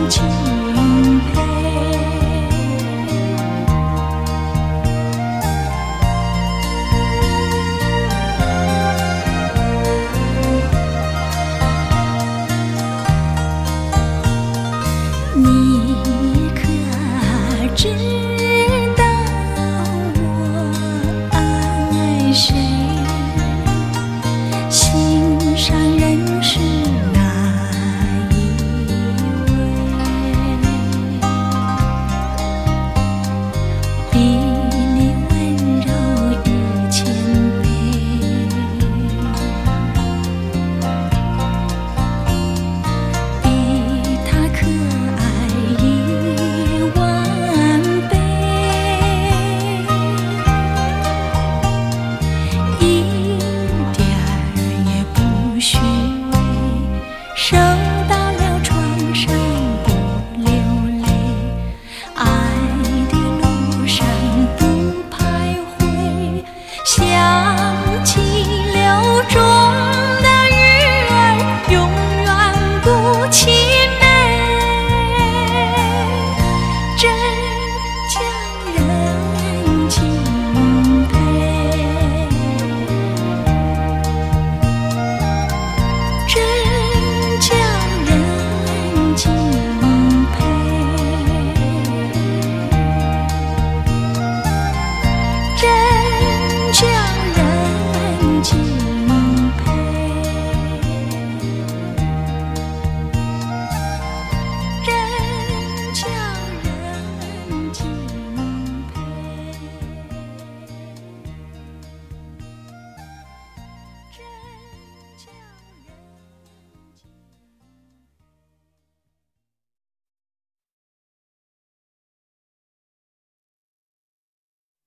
敬佩。你可知道我爱谁？心上人是哪一位？比你温柔1000倍，比他可爱10000倍，一点儿也不虚伪，受到了创伤不流泪，爱的路上不徘徊，想起流中的鱼儿永远不气馁，真叫人敬佩，真叫人敬佩。